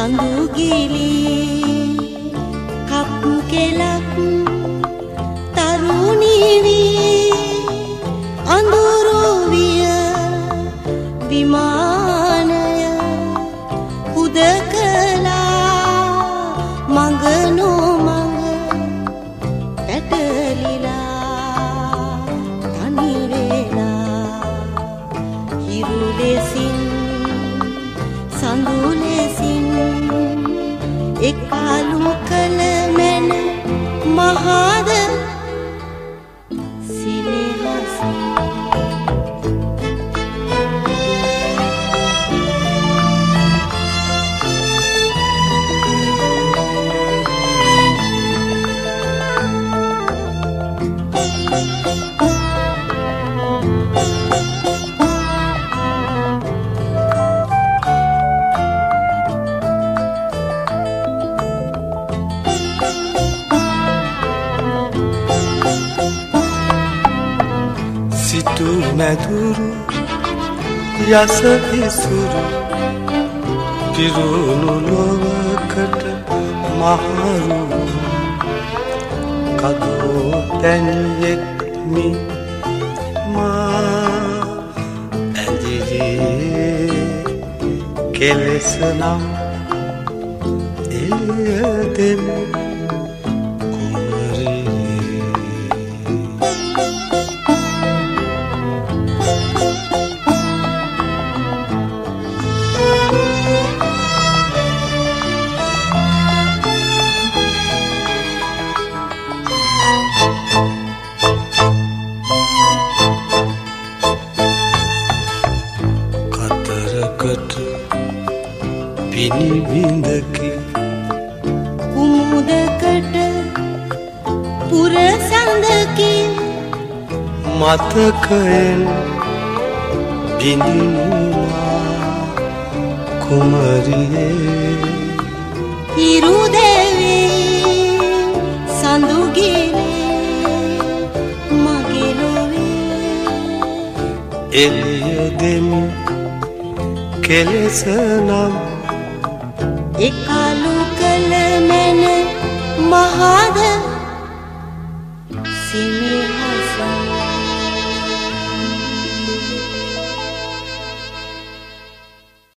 සඳුගිලි කප් කෙලක් තරුණී වී අඳුරු විය විමානය හුදකලා මඟ නොමඟ පැටලිලා තනි වෙලා හිරු ලෙසින් සඳු ලෙසින් එකලු කළ මැන මහද සිනහසින් සිටු මැදුරු යස ඉසුරු පිරුණු ලොවකට මහරු කදෝ තැන්යෙක් මි මා ඇඳිරේ කෙලෙසනම් එයදෙමු පිනිබිඳකි කුමුදකට පුරසඳකි මතකයෙන් බිඳිනුවා කුමරියේ හිරු දෙවේ සඳුගිලේ මගේ ලොවේ එළිය දෙමු කෙලෙසනම් එකලු කළ මැන මහද සිනහසින්